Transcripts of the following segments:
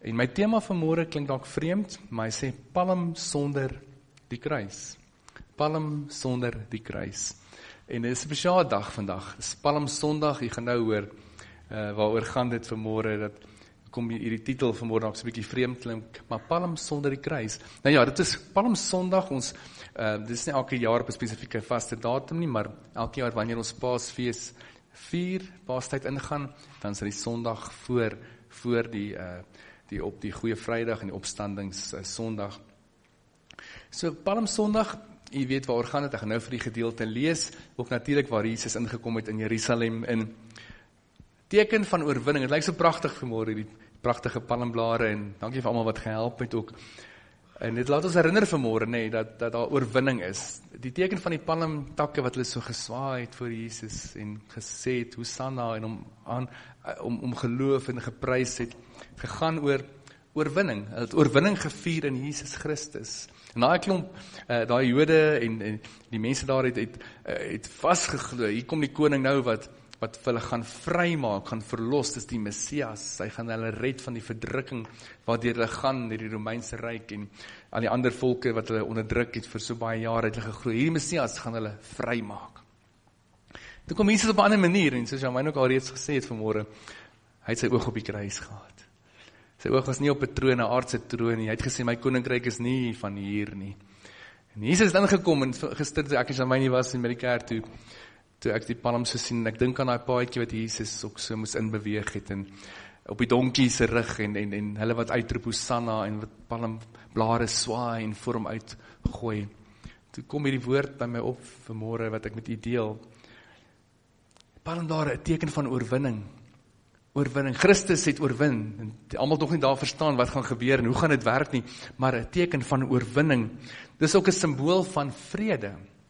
En my tema vanmôre klink dalk vreemd, maar hy sê palm sonder die kruis. Palm sonder die kruis. En dit is 'n spesiale dag vandag. Dis Palm Sondag, jy gaan nou hoor waaroor gaan dit vanmôre, dat kom hierdie titel vanmôre dalk so 'n bietjie vreemd klink, maar Palm sonder die kruis. Nou ja, dit is Palm Sondag, ons dit is nie elke jaar op 'n spesifieke vaste datum nie, maar elke jaar wanneer ons Paasfees vier, Paastyd ingaan, dan is dit die Sondag voor die op die Goeie Vrydag en die Opstandings Sondag. So Palm Sondag, jy weet waaroor gaan dit, ek gaan nou vir die gedeelte lees, ook natuurlik waar Jesus ingekom het in Jerusalem, in teken van oorwinning. Het lyk so pragtig vanmôre, die pragtige palmblare, en dankie vir almal wat gehelp het ook. En dit laat ons herinner vanmôre, nee, dat daar oorwinning is. Die teken van die palmtakke wat hulle so geswaai het voor Jesus en gesê het, Hosanna, en om geloof en geprys het, gegaan oor oorwinning. Hulle het oorwinning gevier in Jesus Christus. En daai klomp, daai Jode en die mense daar het vasgeglo. Hier kom die koning nou wat vir hulle gaan vrymaak, gaan verlos, dis die Messias. Hy gaan hulle red van die verdrukking waardeur hulle gaan, deur die Romeinse ryk en al die ander volke wat hulle onderdruk het vir so baie jare het hulle geglo. Hierdie Messias gaan hulle vrymaak. Toe kom Jesus op 'n ander manier, en soos Jan ook al reeds gesê het vanmôre, hy het sy oog op die kruis gehad. Sy oog was nie op 'n troon, 'n aardse troon nie. Hy het gesê, my koninkryk is nie van hier nie. En Jesus het ingekom, en gister toe ek en Jamie was in die kerk toe ek die palm so sien, en ek dink aan daai paadjie wat Jesus ook so moes inbeweeg het, en op die donkie se rug, en hulle wat uitroep Hosanna, en wat palmblare swaai, en voor hom uitgooi. Toe kom hierdie woord by my op vanmôre, wat ek met u deel. Palmblare, 'n teken van oorwinning. Oorwinning. Christus het oorwin, en almal tog nie daar verstaan wat gaan gebeur, en hoe gaan dit werk nie, maar 'n teken van oorwinning. Dis ook 'n simbool van vrede.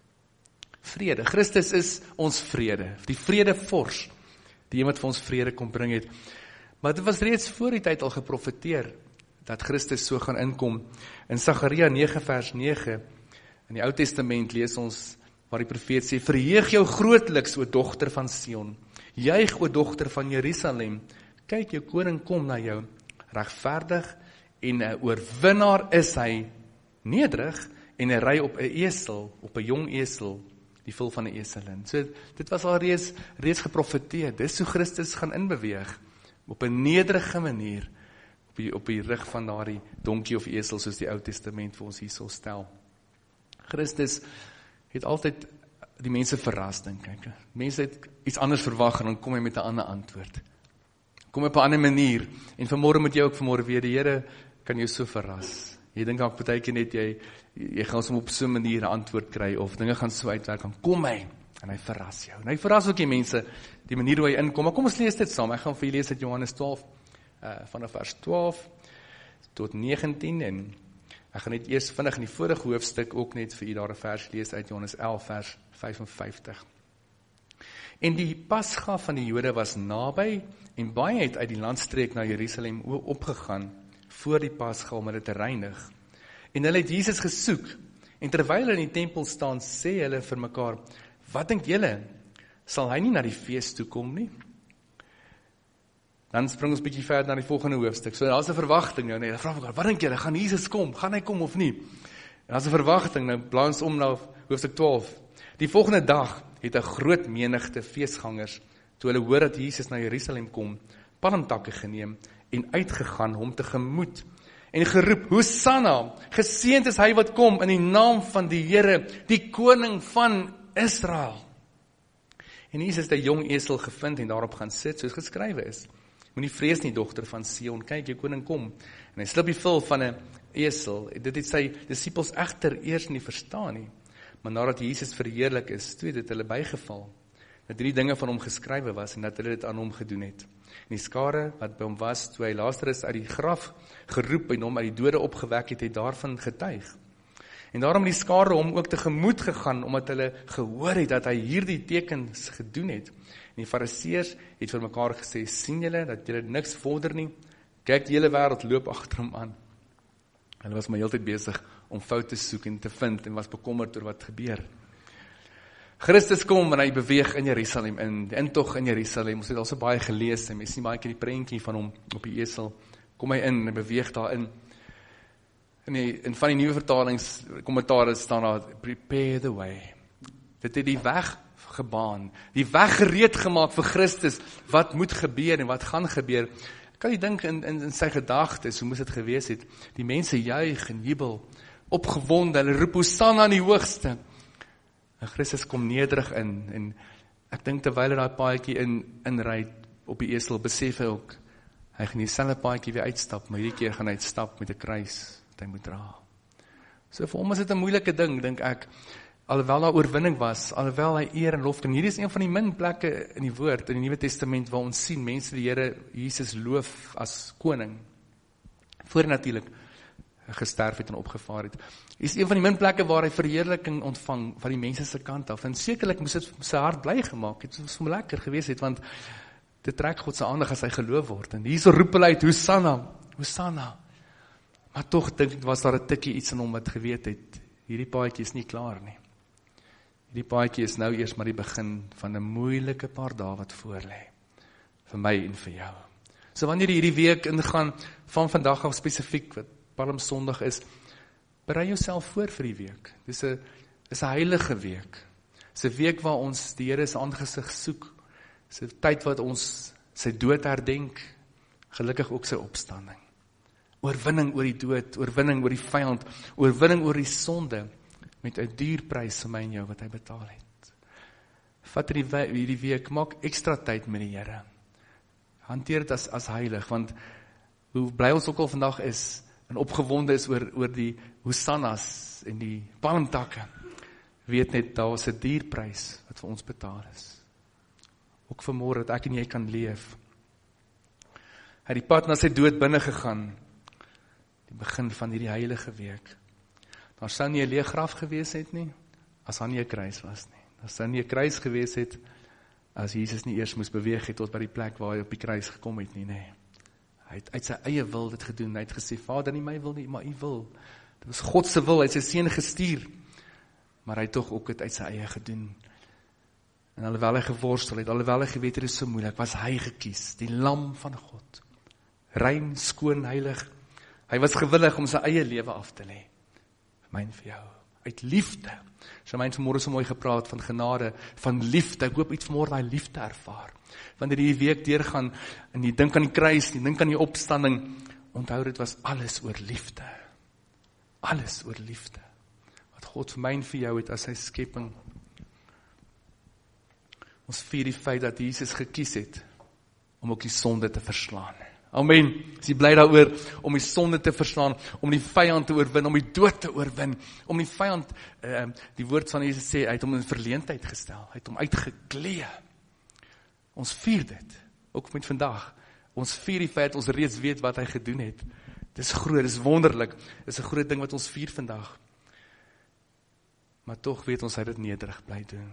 Vrede. Christus is ons vrede, die vredevors, die een wat vir ons vrede kom bring het. Maar dit was reeds voor die tyd al geprofeteer, dat Christus so gaan inkom. In Sagaria 9 vers 9, in die Ou Testament lees ons, waar die profeet sê, verheug jou grootliks, o dogter van Sion, juig, o dogter van Jerusalem, kyk, jou koning kom na jou, regverdig, en 'n oorwinnaar is hy, nederig, en hy ry op 'n esel, op 'n jong esel, die vul van 'n eselin. So, dit was al reeds geprofeteer, dis hoe Christus gaan inbeweeg, op 'n nederige manier, op die rug van daardie donkie of esel, soos die Ou Testament vir ons hier sal stel. Christus het altyd die mense verras, dink ek. Mense het iets anders verwag, en dan kom hy met 'n ander antwoord. Kom op 'n ander manier, en vanmôre moet jy ook vanmôre weer, die Here kan jou so verras. Jy dink dalk partykeer net, jy gaan soms op so 'n manier 'n antwoord kry, of dinge gaan so uitwerk, dan kom hy, en hy verras jou. En hy verras ook die mense, die manier hoe hy inkom. Maar kom ons lees dit saam, ek gaan vir julle lees uit Johannes 12, vanaf vers 12 tot 19, en ek gaan net eers vinnig in die vorige hoofstuk ook net vir u daar 'n vers lees uit Johannes 11 vers 55. En die Pasga van die Jode was naby, en baie het uit die landstreek na Jerusalem opgegaan voor die Pasga om hulle te reinig. En hulle het Jesus gesoek, en terwyl hulle in die tempel staan, sê hulle vir mekaar, wat dink julle, sal hy nie na die fees toe kom nie? Dan spring ons bietjie verder na die volgende hoofstuk. So daar's 'n verwagting nou, nee, vra mekaar, wat dink julle, gaan Jesus kom? Gaan hy kom of nie? En daar's 'n verwagting, nou blaai ons om na hoofstuk 12. Die volgende dag het 'n groot menigte feesgangers, toe hulle hoor dat Jesus na Jerusalem kom, palmtakke geneem en uitgegaan hom tegemoet en geroep, Hosanna, geseënd is hy wat kom in die naam van die Here, die koning van Israel. En Jesus het 'n jong esel gevind en daarop gaan sit, soos geskrywe is. Moenie vrees nie, dogter van Sion, kyk, jou koning kom. En hy slip die vel van 'n esel. Dit het sy disippels egter eers nie verstaan nie. Maar nadat Jesus verheerlik is, toe het dit hulle bygeval, dat hierdie dinge van hom geskrywe was, en dat hulle dit aan hom gedoen het. En die skare wat by hom was, toe hy Lazarus uit die graf geroep en hom uit die dode opgewek het, het daarvan getuig. En daarom het die skare hom ook tegemoet gegaan, omdat hulle gehoor het dat hy hierdie tekens gedoen het. En die Fariseërs het vir mekaar gesê, sien julle dat julle niks vorder nie? Kyk, die hele wêreld loop agter hom aan. Hulle was maar heeltyd besig om foute te soek en te vind, en was bekommerd oor wat gebeur. Christus kom en hy beweeg in Jerusalem, in die intog in Jerusalem. Ons het al so baie gelees, en mens sien baie keer die prentjie van hom op die esel kom hy in en beweeg daarin. In van die nuwe vertalings, kommentaar staan daar, prepare the way. Dit het die weg gebaan, die weg gereed gemaak vir Christus, wat moet gebeur en wat gaan gebeur. Kan jy dink in sy gedagtes, hoe moes dit gewees het? Die mense juig en jubel, opgewonde, hulle roep Hosanna aan die hoogste. En Christus kom nederig in, en ek dink terwyl hy daai paadjie inry op die esel, besef hy ook, hy gaan dieselfde paadjie weer uitstap, maar hierdie keer gaan hy uitstap met 'n kruis, wat hy moet dra. So vir hom is dit 'n moeilike ding, dink ek, alhoewel daar oorwinning was, alhoewel hy eer en lof kan. Hierdie is een van die min plekke in die woord, in die Nuwe Testament, waar ons sien, mense die Here Jesus loof as koning, voor natuurlik gesterf het en opgevaar het. Is een van die min plekke waar hy verheerliking ontvang, van die mense se kant af, en sekerlik moes dit sy hart bly gemaak het, dit was vir hom lekker gewees het, want dit trek God se aandag as hy geloof word, en hierso roep hulle uit, Hosanna, Hosanna, maar tog dink ek, was daar 'n tikkie iets in hom wat geweet het, hierdie paadjie is nie klaar nie. Die paadjie is nou eers maar die begin van 'n moeilike paar dae wat voor lê, vir my en vir jou. So wanneer jy hierdie week ingaan, van vandag af spesifiek, wat Palm Sondag is, berei jouself voor vir die week. Dis 'n heilige week. Dis 'n week waar ons die Here se aangesig soek. Dis 'n tyd wat ons sy dood herdenk, gelukkig ook sy opstanding. Oorwinning oor die dood, oorwinning oor die vyand, oorwinning oor die sonde, met 'n duur prys vir my en jou wat hy betaal het. Vat hierdie week, maak ekstra tyd met die Here. Hanteer dit as heilig, want hoe bly ons ook al vandag is, en opgewonde is oor die Hosannas en die palmtakke, weet net, daar was 'n duur prys wat vir ons betaal is. Ook vanmôre dat ek en jy kan leef. Hy het die pad na sy dood binne gegaan, die begin van hierdie heilige week. Daar sou nie 'n leë graf gewees het nie, as daar nie 'n kruis was nie. Daar sou nie 'n kruis gewees het, as Jesus nie eers moes beweeg het tot by die plek waar hy op die kruis gekom het nie, nee. Hy het uit sy eie wil dit gedoen. Hy het gesê, Vader, nie my wil nie, maar u wil. Dit was God se wil, hy het sy seun gestuur, maar hy het tog ook dit uit sy eie gedoen. En alhoewel hy geworstel het, alhoewel hy geweet het, dit is so moeilik, was hy gekies, die lam van God. Rein, skoon, heilig. Hy was gewillig om sy eie lewe af te lê. My en vir jou, uit liefde. Shamaine vanmôre so mooi gepraat van genade, van liefde. Ek hoop iets vanmôre daai liefde ervaar. Wanneer jy die week deurgaan en jy dink aan die kruis, jy dink aan die opstanding, onthou dit was alles oor liefde. Alles oor liefde. Wat God vir my en vir jou het as sy skepping. Ons vier die feit dat Jesus gekies het om ook die sonde te verslaan. Amen. Is jy bly daaroor om die sonde te verslaan, om die vyand te oorwin, om die dood te oorwin, om die vyand, die woord van Jesus sê, hy het hom in verleentheid gestel, hy het hom uitgeklee. Ons vier dit, ook met vandag. Ons vier die feit, ons reeds weet wat hy gedoen het. Dis groot, dis wonderlik, dis 'n groot ding wat ons vier vandag. Maar tog weet ons hy het dit nederig bly doen.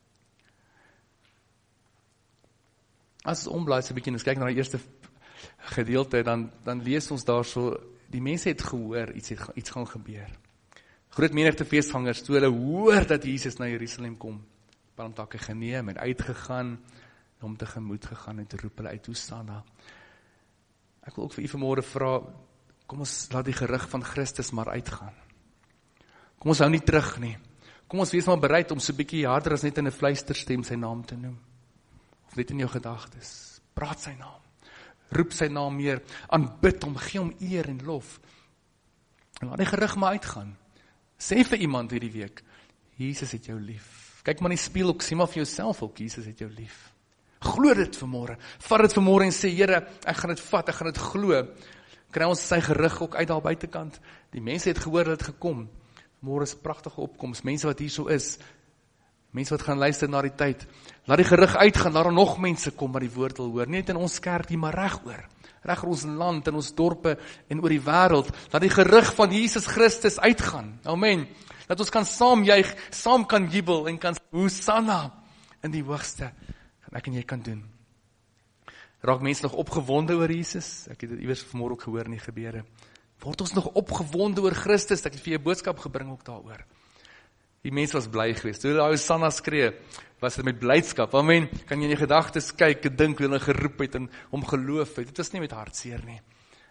As ons omblaai so 'n bietjie, ons kyk na die eerste gedeelte, dan lees ons daar so, die mense het gehoor, iets gaan gebeur. Groot menigte feesgangers, toe hulle hoor dat Jesus na Jerusalem kom, palmtakke geneem en uitgegaan, hom tegemoet gegaan en te roep hulle uit, Hosanna. Ek wil ook vir u vanmôre vra, kom ons laat die gerug van Christus maar uitgaan. Kom ons hou nie terug nie. Kom ons wees maar bereid om so 'n bietjie harder as net in 'n fluisterstem sy naam te noem. Of net in jou gedagtes. Praat sy naam. Roep sy naam meer, aanbid hom, gee hom eer en lof. En laat die gerug maar uitgaan. Sê vir iemand hierdie week, Jesus het jou lief. Kyk maar in die spieël ook, sê maar vir jouself ook, Jesus het jou lief. Glo dit vanmôre. Vat dit vanmôre en sê, Here, ek gaan dit vat, ek gaan dit glo. Kry ons sy gerug ook uit daar buitekant. Die mense het gehoor dat het gekom. Môre is 'n pragtige opkoms. Mense wat hier so is, mense wat gaan luister na die tyd. Laat die gerug uitgaan, laat er nog mense kom wat die woord wil hoor. Nie net in ons kerk nie, maar reg oor ons land, in ons dorpe en oor die wêreld. Laat die gerug van Jesus Christus uitgaan. Amen. Dat ons kan saam juig, saam kan jubel en kan Hosanna in die hoogste. Ek en jy kan doen. Raak mense nog opgewonde oor Jesus? Ek het dit iewers vanmôre ook gehoor in die gebede. Word ons nog opgewonde oor Christus? Ek het vir jou 'n boodskap gebring ook daaroor. Die mense was bly geweest. Toe hulle Hosanna skree, was dit met blydskap. Amen. Kan jy in die gedagtes kyk en dink hoe hulle geroep het en hom geloof het. Dit was nie met hartseer nie.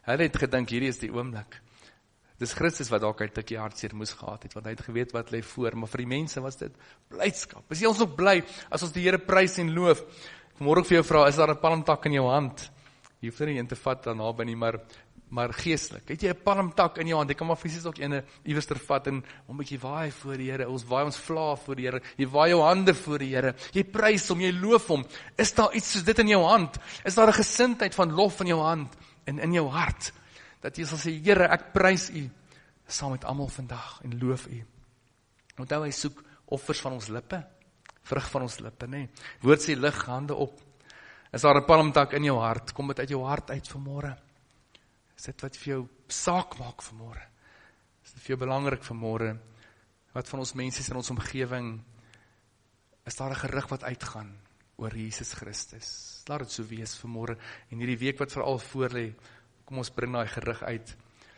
Hulle het gedink, hierdie is die oomblik. Dis Christus wat dalk 'n tikkie hartseer moes gehad het, want hy het geweet wat lê voor, maar vir die mense was dit blydskap. Is jy ons nog bly, as ons die Here prys en loof? Vanmôre vir jou vra, is daar 'n palmtak in jou hand? Jy hoef nie een te vat dan naby nie, maar geestelik. Het jy 'n palmtak in jou hand? Jy kan maar fisies ook ene iewers vat en 'n bietjie waai voor die Here. Ons waai ons vla voor die Here. Jy waai jou hande voor die Here. Jy prys hom, jy loof hom. Is daar iets soos dit in jou hand? Is daar 'n gesindheid van lof in jou hand en in jou hart? Dat jy sal sê, Here, ek prys U saam met almal vandag en loof U. Onthou, hy soek offers van ons lippe, vrug van ons lippe, nê. Woord sê lig hande op. Is daar 'n palmtak in jou hart? Kom dit uit jou hart uit vanmôre? Is dit wat vir jou saak maak vanmôre? Is dit vir jou belangrik vanmôre? Wat van ons mense in ons omgewing, is daar 'n gerig wat uitgaan oor Jesus Christus? Laat dit so wees vanmôre. En hierdie week wat veral voor lê, kom ons bring daai gerig uit.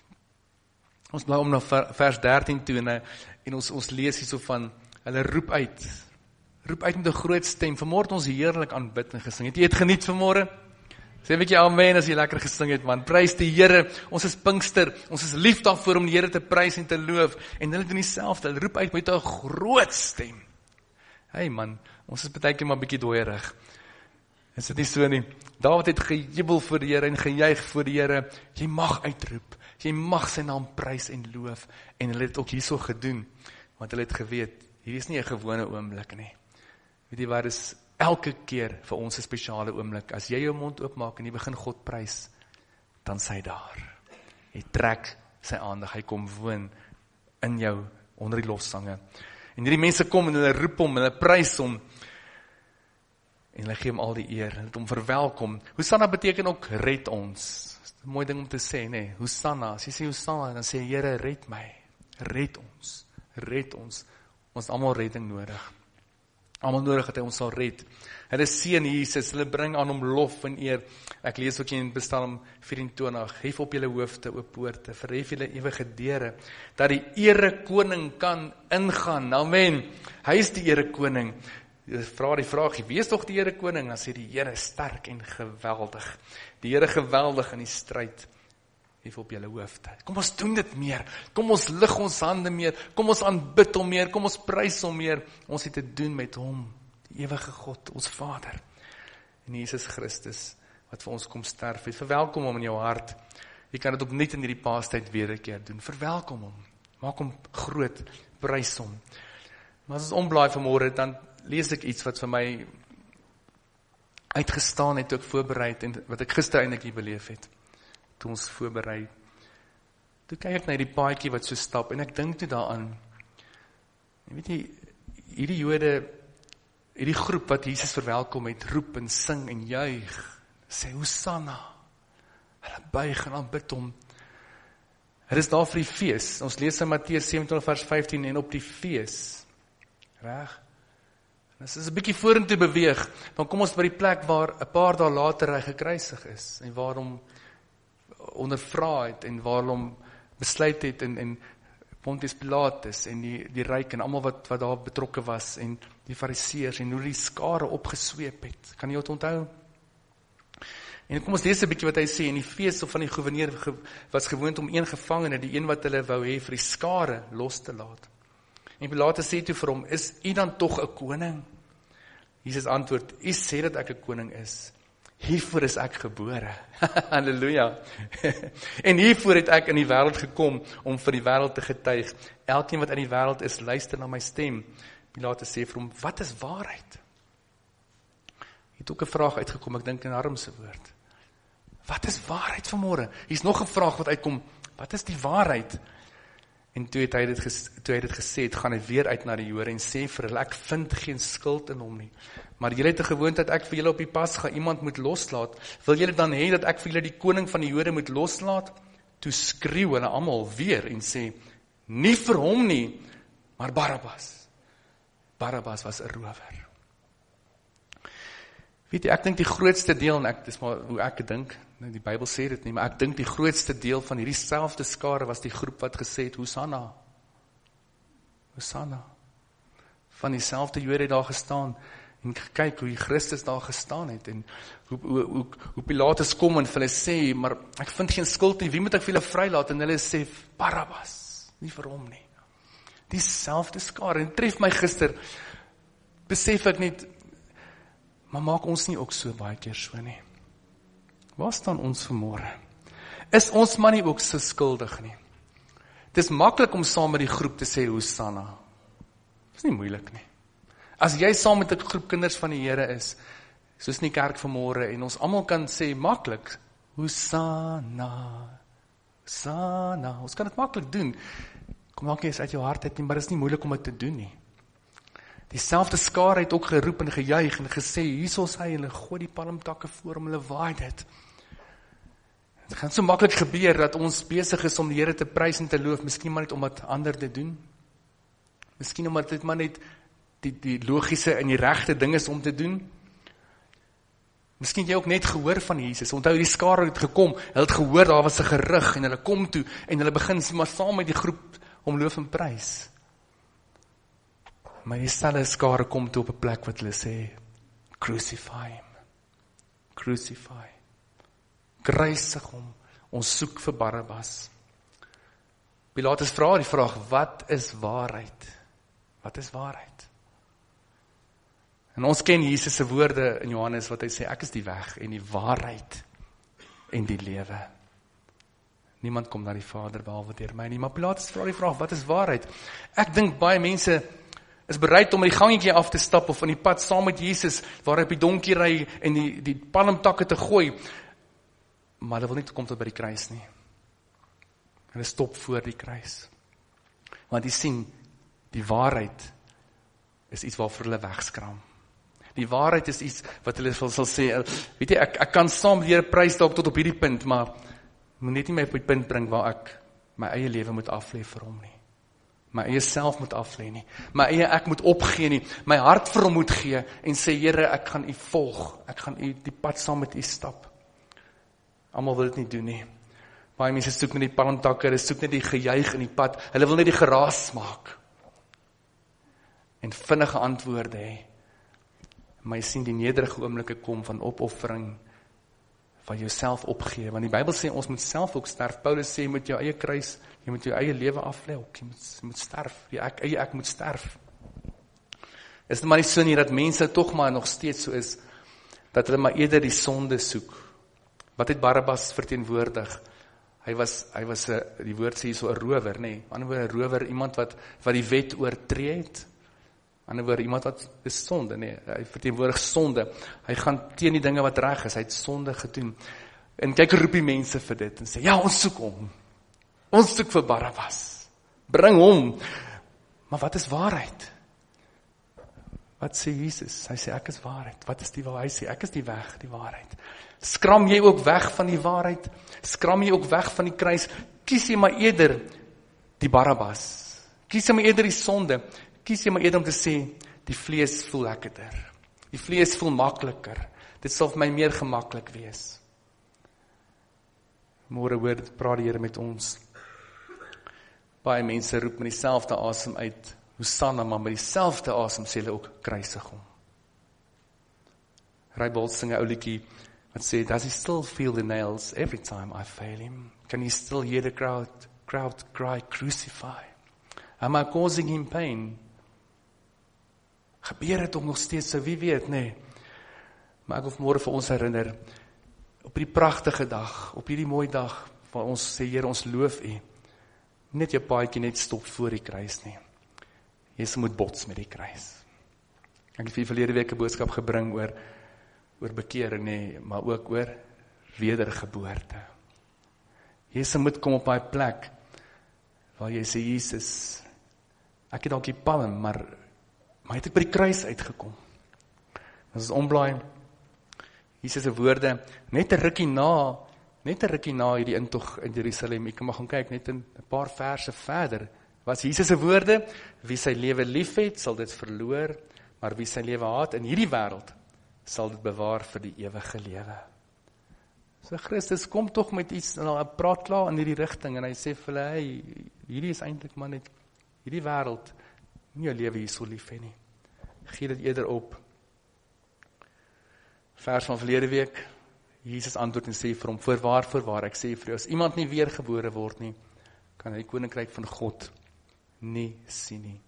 Ons bly om na vers 13 toe en ons lees hierso van, hulle roep uit met 'n groot stem. Vanmôre het ons heerlik aanbid en gesing. Het jy dit geniet vanmôre? Sê 'n bietjie amen as jy lekker gesing het, man. Prys die Here. Ons is Pinkster. Ons is lief daarvoor om die Here te prys en te loof. En hulle doen dieselfde. Hulle roep uit met 'n groot stem. Hey man, ons is baie keer maar bietjie dooierig. Is dit nie so nie? Dawid het gejubel voor die Here en gejuig voor die Here. Jy mag uitroep. Jy mag sy naam prys en loof. En hulle het ook hierso gedoen. Want hulle het geweet, hierdie is nie 'n gewone oomblik nie. Weet jy wat, is elke keer vir ons 'n spesiale oomblik. As jy jou mond oopmaak en jy begin God prys, dan is hy daar. Hy trek sy aandag, hy kom woon in jou onder die lofsange. En hierdie mense kom en hulle roep hom, hulle prys hom. En hulle gee hom al die eer, hulle het hom verwelkom. Hosanna beteken ook red ons. Dis 'n mooi ding om te sê, nê? Hosanna, as jy sê Hosanna, dan sê Here, red my. Red ons. Red ons. Ons het almal redding nodig. Almal nodig dat hy ons sal red. Hulle seën Jesus, hulle bring aan hom lof en eer. Ek lees ook in Psalm 24, hef op julle hoofde, o poorte, verhef julle ewige deure, dat die ere koning kan ingaan. Amen. Hy is die ere koning. Vra die vraag, wie is tog die Here koning? Dan sê die Here sterk en geweldig. Die Here geweldig in die stryd. Hef op julle hoofde. Kom ons doen dit meer. Kom ons lig ons hande meer. Kom ons aanbid hom meer. Kom ons prys hom meer. Ons het te doen met hom, die ewige God, ons Vader. En Jesus Christus, wat vir ons kom sterf het. Verwelkom hom in jou hart. Jy kan dit opnuut in hierdie paastyd weer 'n keer doen. Verwelkom hom. Maak hom groot. Prys hom. Maar as ons omblaai vanmôre, dan lees ek iets wat vir my uitgestaan het, toe ek voorberei het, en wat ek gister eintlik hier beleef het, toe ons voorberei. Toe kyk ek na die paadjie wat so stap, en ek dink toe daaraan, en weet jy, hierdie Jode, hierdie groep wat Jesus verwelkom het, roep en sing en juig, sê Hosanna, hulle buig en aanbid hom. Hulle is daar vir die fees. Ons lees in Matteus 27 vers 15, en op die fees, reg? As ons 'n bietjie vorentoe beweeg, dan kom ons by die plek waar 'n paar dae later hy gekruisig is, en waar hom ondervra het, en waar hom besluit het, en Pontius Pilatus, en die ryk, en almal wat daar betrokke was, en die fariseërs, en hoe die skare opgesweep het. Kan jy dit onthou? En kom ons lees 'n bietjie wat hy sê, en die fees van die goewerneur was gewoond om een gevangene, die een wat hulle wou hê, vir die skare los te laat. En Pilatus sê toe vir hom, is u dan tog 'n koning? Jesus antwoord, u sê dat ek 'n koning is. Hiervoor is ek gebore. Halleluja. En hiervoor het ek in die wêreld gekom, om vir die wêreld te getuig. Elkeen wat in die wêreld is, luister na my stem. Pilatus sê vir hom, wat is waarheid? Het ook 'n vraag uitgekom, ek dink in Harm se woord. Wat is waarheid vanmôre? Hier's nog 'n vraag wat uitkom, wat is die waarheid? En toe hy dit gesê het, gaan hy weer uit na die Jode en sê vir hulle, ek vind geen skuld in hom nie. Maar julle het 'n gewoonte dat ek vir julle op die Pasga iemand moet loslaat. Wil julle dan hê dat ek vir julle die koning van die Jode moet loslaat? Toe skreeu hulle almal weer en sê, nie vir hom nie, maar Barabbas. Barabbas was 'n rower. Weet jy, ek dink die grootste deel, en dis maar hoe ek dink, die Bybel sê dit nie, maar ek dink die grootste deel van hierdie selfde skare was die groep wat gesê het, Hosanna. Hosanna. Van dieselfde Jode het daar gestaan, en kyk hoe die Christus daar gestaan het, en hoe Pilatus kom en vir hulle sê, maar ek vind geen skuld nie, wie moet ek vir hulle vrylaat? En hulle sê, Barabbas, nie vir hom nie. Dieselfde skare, en tref my gister, besef ek net, maar maak ons nie ook so baie keer so nie? Waar staan ons vanmôre? Is ons man nie ook so skuldig nie? Het is maklik om saam met die groep te sê, Hosanna. Dit is nie moeilik nie. As jy saam met 'n groep kinders van die Here is, soos in die kerk vanmôre, en ons almal kan sê, maklik, Hosanna, Hosanna, ons kan dit maklik doen. Kom maak jy eens uit jou hart uit nie, maar dit is nie moeilik om dit te doen nie. Dieselfde skare het ook geroep en gejuig en gesê, hier is hy, en hulle gooi die palmtakke voor hom, hulle waai dit. Het gaan so maklik gebeur, dat ons besig is om die Here te prys en te loof, miskien maar net om wat ander te doen. Miskien omdat dit maar net die logiese en die regte ding is om te doen. Miskien jy ook net gehoor van Jesus, onthou die skare het gekom, hulle het gehoor, daar was 'n gerug, en hulle kom toe, en hulle begin maar saam met die groep om loof en prys. Maar die selfde skare kom toe op 'n plek wat hulle sê, crucify him, crucify, kruisig hom, ons soek vir Barabbas. Pilatus vra die vraag, wat is waarheid? Wat is waarheid? En ons ken Jesus se woorde in Johannes wat hy sê, ek is die weg en die waarheid en die lewe. Niemand kom na die Vader behalwe deur my nie. Maar Pilatus vra die vraag, wat is waarheid? Ek dink baie mense is bereid om die gangetjie af te stap of in die pad saam met Jesus, waar hy op die donkie ry en die palmtakke te gooi. Maar hulle wil nie kom tot by die kruis nie. Hulle stop voor die kruis. Want die sien, die waarheid is iets waarvoor hulle wegskram. Die waarheid is iets wat hulle sal sê, weet jy, ek kan saam die Here prys dalk tot op hierdie punt, maar moet net nie my op die punt bring waar ek my eie lewe moet aflê vir hom nie. My eie self moet aflê nie. My eie ek moet opgee nie. My hart vir hom moet gee en sê, Here, ek gaan u volg. Ek gaan u die pad saam met u stap. Almal wil dit nie doen nie. Baie mense soek net die palmtakke, hulle soek net die gejuig in die pad. Hulle wil net die geraas maak. En vinnige antwoorde hê. Maar jy sien die nederige oomblikke kom van opoffering, van jouself opgee, want die Bybel sê ons moet self ook sterf. Paulus sê jy moet jou eie kruis, jy moet jou eie lewe aflê ook, jy moet sterf, die ek moet sterf. Is dit maar nie so nie, dat mense tog maar nog steeds so is, dat hulle maar eerder die sonde soek. Wat het Barabbas verteenwoordig? Hy was die woord sê so 'n rower, nee, aan die ander woord 'n rower, iemand wat die wet oortree het. Aan die ander woord iemand wat is sonde, nee, hy verteenwoordig sonde. Hy gaan teen die dinge wat reg is, hy het sonde gedoen. En kyk roep die mense vir dit en sê, ja, ons soek hom. Ons soek vir Barabbas. Bring hom. Maar wat is waarheid? Wat sê Jesus? Hy sê ek is waarheid. Wat is die waarheid? Hy sê ek is die weg, die waarheid. Skram jy ook weg van die waarheid? Skram jy ook weg van die kruis? Kies jy maar eerder die Barabbas? Kies jy maar eerder die sonde? Kies jy maar eerder om te sê, die vlees voel lekkerder. Die vlees voel makliker. Dit sal vir my meer gemaklik wees. Môre hoor, praat die Here met ons. Baie mense roep met dieselfde asem uit, Hosanna, maar met dieselfde asem sê hulle ook, kruisig hom. Rybald sing 'n ou liedjie wat sê, does he still feel the nails every time I fail him? Can he still hear the crowd cry, crucify? Am I causing him pain? Gebeur het ook nog steeds so, wie weet, nee. Maar ek wil vanmôre vir ons herinner, op die pragtige dag, op hierdie mooi dag, waar ons sê, Here, ons loof U, net jou paadjie net stop voor die kruis nie. Jy moet bots met die kruis. Ek het vir verlede week 'n boodskap gebring oor bekering, nee, maar ook oor wedergeboorte. Jy moet kom op daai plek, waar jy sê, Jesus, ek het dalk die palm, maar het ek by die kruis uitgekom. As ons omblaai, Jesus se woorde, net 'n rukkie na hierdie intog in Jerusalem, ek kan maar gaan kyk, net 'n paar verse verder, was Jesus se woorde, wie sy lewe lief het, sal dit verloor, maar wie sy lewe haat in hierdie wêreld, sal dit bewaar vir die ewige lewe. So Christus kom tog met iets, en hy praat klaar in hierdie rigting, en hy sê vir hulle, hey, hierdie is eintlik maar net, hierdie wêreld, nie jou lewe hier so lief hê nie. Gee dit eerder op, Vers van verlede week, Jesus antwoord en sê vir hom, voorwaar, ek sê vir jou, as iemand nie weergebore word nie, kan hy die koninkryk van God nie sien nie.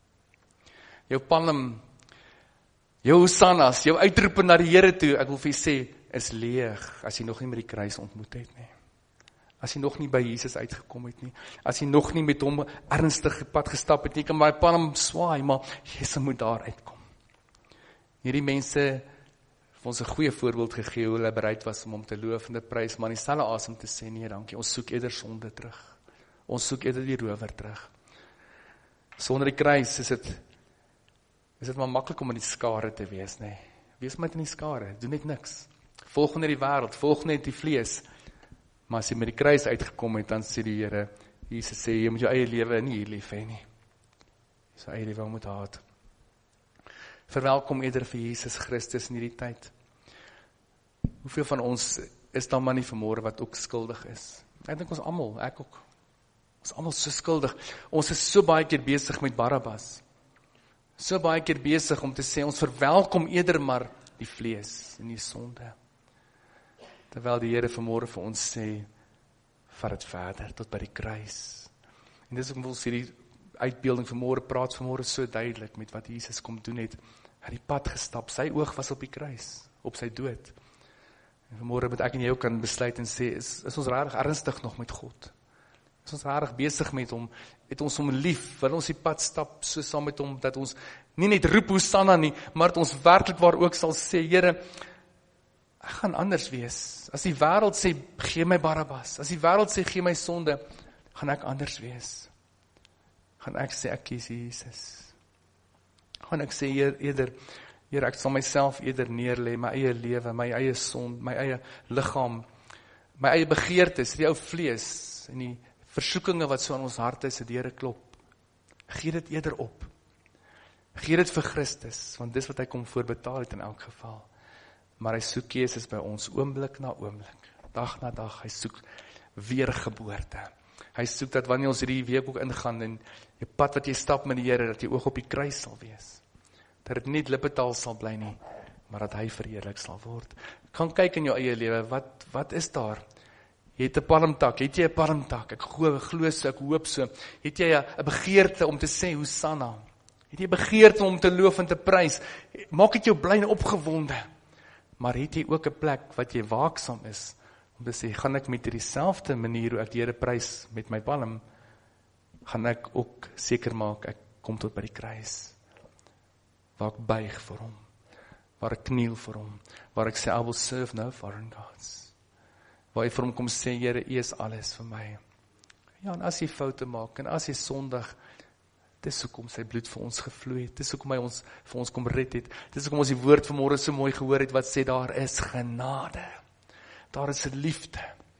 Jou palm, jou hosannas, jou uitroepe na die Here toe, ek wil vir jy sê, is leeg, as jy nog nie met die kruis ontmoet het nie. As jy nog nie by Jesus uitgekom het nie, as jy nog nie met hom ernstig pad gestap het nie, kan my palm swaai, maar Jesus moet daar uitkom. Hierdie mense het ons 'n goeie voorbeeld gegee, hoe hulle bereid was om hom te loof en te prys, maar in dieselfde asem te sê, nee dankie, ons soek eerder sonde terug. Ons soek eerder die rower terug. Sonder die kruis is dit maar maklik om in die skare te wees, nee. Wees maar in die skare, doen net niks. Volg net die wêreld, volg net die vlees. Maar as jy met die kruis uitgekom het, dan sê die Here, Jesus sê, jy moet jou eie lewe nie hier lief hê nie. Jy eie lewe moet haat. Verwelkom eerder vir Jesus Christus in hierdie tyd. Hoeveel van ons is dan maar nie vanmôre wat ook skuldig is? Ek dink ons almal, ek ook. Ons almal so skuldig. Ons is so baie keer besig met Barabbas. So baie keer besig om te sê, ons verwelkom eerder maar die vlees en die sonde. Terwyl die Here vanmôre vir ons sê, vat dit verder, tot by die kruis. En dis ook ons hierdie uitbeelding vanmôre, praat vanmôre so duidelik met wat Jesus kom doen het. Hy het die pad gestap, sy oog was op die kruis, op sy dood. En vanmôre moet ek en jy ook kan besluit en sê, is ons regtig ernstig nog met God? Is ons regtig besig met hom, het ons hom lief, wil ons die pad stap so saam met hom, dat ons nie net roep Hosanna nie, maar dat ons werklik waar ook sal sê, Here, ek gaan anders wees. As die wêreld sê, gee my Barabbas, as die wêreld sê, gee my sonde, gaan ek anders wees. Gaan ek sê, ek kies Jesus. Gaan ek sê, eerder, Here, ek sal myself eerder neerlê, my eie lewe, my eie sonde, my eie liggaam, my eie begeertes, die ou vlees, en die versoekinge wat so aan ons harte se deure klop. Gee dit eerder op. Gee dit vir Christus, want dis wat hy kom voorbetaal het in elk geval. Maar hy soek Jesus by ons, oomblik na oomblik, dag na dag, hy soek weergeboorte. Hy soek dat wanneer ons hierdie week ook ingaan, en die pad wat jy stap met die Here, dat jy oog op die kruis sal wees. Dat dit nie lippetaal sal bly nie, maar dat hy verheerlik sal word. Kan kyk in jou eie lewe, wat is daar? Jy het 'n palmtak, het jy 'n palmtak? Ek glo so, ek hoop so. Het jy 'n begeerte om te sê, Hosanna? Het jy begeerte om te loof en te prys? Maak dit jou bly en opgewonde. Maar het jy ook 'n plek wat jy waaksaam is, om te sê, gaan ek met dieselfde manier hoe ek die Here prys met my palm, gaan ek ook seker maak, ek kom tot by die kruis, waar ek buig vir hom, waar ek kniel vir hom, waar ek sê, I will serve no foreign gods, waar jy vir hom kom sê, Here, U is alles vir my. Ja, en as jy foute maak, en as jy sondig, dis hoekom sy bloed vir ons gevloei het, dis hoekom hy ons vir ons kom red het, dis hoekom ons die woord vanmôre so mooi gehoor het, wat sê, daar is genade, daar is liefde.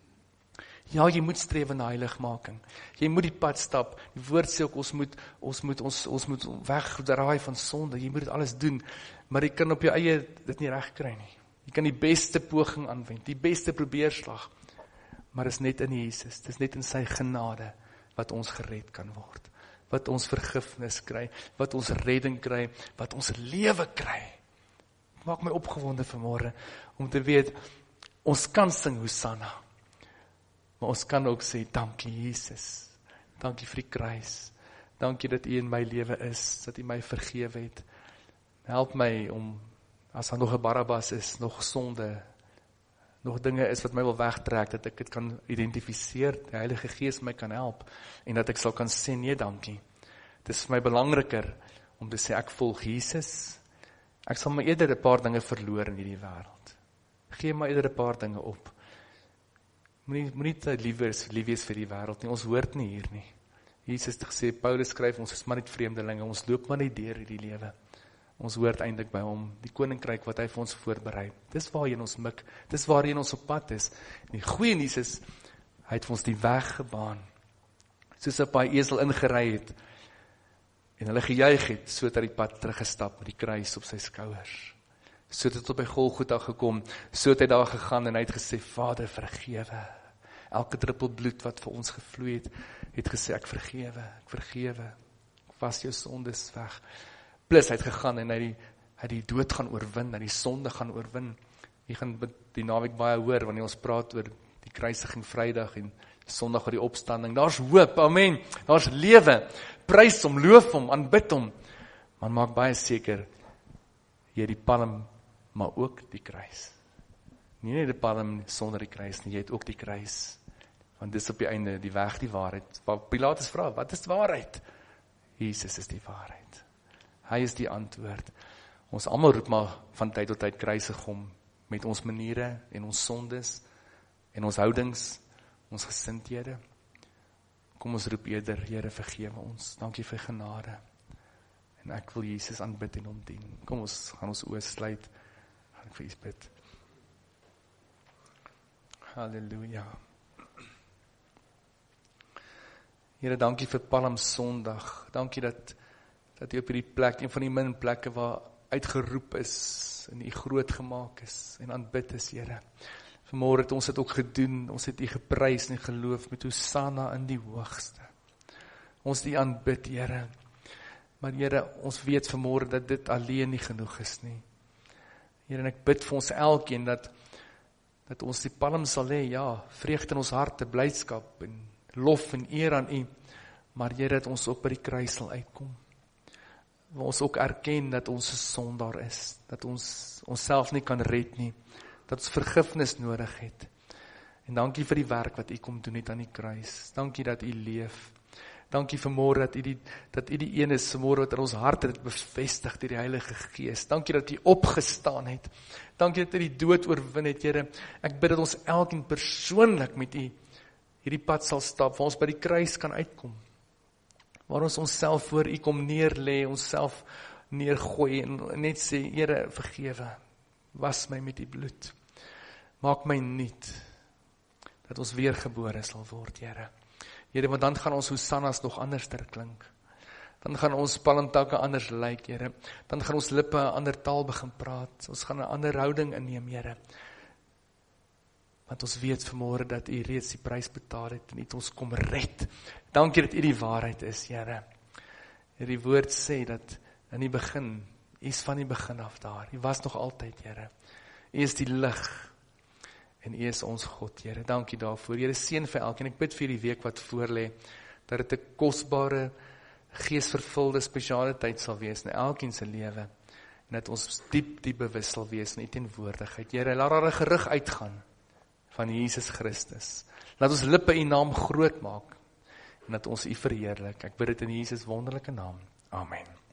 Ja, jy moet streef na heiligmaking, jy moet die pad stap, die woord sê ook, ons moet wegdraai van sonde, jy moet dit alles doen, maar jy kan op jou eie dit nie reg kry nie, jy kan die beste poging aanwend, die beste probeerslag, maar is net in Jesus, dis net in sy genade, wat ons gered kan word, wat ons vergifnis kry, wat ons redding kry, wat ons lewe kry. Maak my opgewonde vanmôre, om te weet, ons kan sing Hosanna, maar ons kan ook sê, dankie Jesus, dankie vir die kruis, dankie dat U in my lewe is, dat U my vergewe het, help my om, as daar nog 'n Barabbas is, nog sonde, nog dinge is wat my wil wegtrek, dat ek dit kan identifiseer, die Heilige Gees my kan help, en dat ek sal kan sê, nee dankie, dit is vir my belangriker, om te sê, ek volg Jesus, ek sal my eerder 'n paar dinge verloor in hierdie wêreld, gee my eerder 'n paar dinge op, moenie te lief wees vir die wêreld nie, ons hoort nie hier nie, Jesus het gesê, Paulus skryf, ons is maar net vreemdelinge, ons loop maar net deur hierdie lewe, ons hoort eintlik by hom, die koninkryk wat hy vir ons voorberei, dis waarheen ons mik, dis waarheen ons op pad is, en die goeie nuus is, hy het vir ons die weg gebaan, soos op hy esel ingery het, en hulle gejuig het, so het hy die pad teruggestap, met die kruis op sy skouers, so het hy tot by Golgotha gekom, so het hy daar gegaan, en hy het gesê, Vader vergewe, elke druppel bloed wat vir ons gevloei het gesê, ek vergewe, ek was jou sondes weg, plus hy het gegaan, en hy die dood gaan oorwin, hy die sonde gaan oorwin, Jy gaan die naweek baie hoor, wanneer ons praat oor die kruisiging Vrydag en Sondag oor die opstanding. Daar's hoop, amen. Daar's lewe. Prys hom, loof hom, aanbid hom. Maar maak baie seker, jy die palm, maar ook die kruis. Nie net die palm sonder die kruis nie, jy het ook die kruis. Want dis op die einde die weg, die waarheid. Pilatus vra, wat is waarheid? Jesus is die waarheid. Hy is die antwoord. Ons almal roep maar van tyd tot tyd kruisig hom met ons maniere en ons sondes en ons houdings, ons gesindhede. Kom ons roep eerder, Here vergewe ons. Dankie vir genade. En ek wil Jesus aanbid en hom dien. Kom ons gaan ons oë sluit. Gaan ek vir U bid. Halleluja. Here, dankie vir Palm Sondag. Dankie dat U op hierdie plek, een van die min plekke waar uitgeroep is en U groot gemaak is en aanbid is, Here. Vanmôre het ons dit ook gedoen, ons het U geprys en geloof met Hosanna in die hoogste. Ons het U aanbid, Here. Maar Here, ons weet vanmôre dat dit alleen nie genoeg is nie. Here, en ek bid vir ons elkeen dat ons die palm sal hê, ja, vreugde in ons harte, blydskap en lof en eer aan U, maar Here, dat ons ook by die kruis sal uitkom. Waar ons ook erken dat ons 'n sondaar is, dat ons onsself nie kan red nie, dat ons vergifnis nodig het. En dankie vir die werk wat U kom doen het aan die kruis. Dankie dat U leef. Dankie vanmôre dat U die een is vanmôre wat in ons harte dit bevestig deur die Heilige Gees. Dankie dat U opgestaan het. Dankie dat U die dood oorwin het, Here. Ek bid dat ons elkeen persoonlik met U hierdie pad sal stap, waar ons by die kruis kan uitkom. Waar ons onsself voor U kom neerlê, onsself neergooi en net sê, Here, vergewe. Was my met U bloed. Maak my nuut. Dat ons weergebore sal word, Here. Here, want dan gaan ons Hosannas nog anders klink. Dan gaan ons palmtakke anders lyk, Here. Dan gaan ons lippe 'n ander taal begin praat. Ons gaan 'n ander houding inneem, Here. Want ons weet vanmôre dat U reeds die prys betaal het en U het ons kom red. Dankie dat U die waarheid is, Here. Die woord sê dat in die begin, U is van die begin af daar. U was nog altyd, Here. U is die lig. En U is ons God, Here. Dankie daarvoor. Here, seën vir elkeen. Ek bid vir die week wat voorlê, dat dit 'n kosbare, geesvervulde, spesiale tyd sal wees in elkeen se lewe. En dat ons diep bewus sal wees in U teenwoordigheid. Here, laat daar 'n gerug uitgaan van Jesus Christus. Laat ons lippe U naam groot maak en dat ons U verheerlik. Ek bid dit in Jesus wonderlike naam. Amen.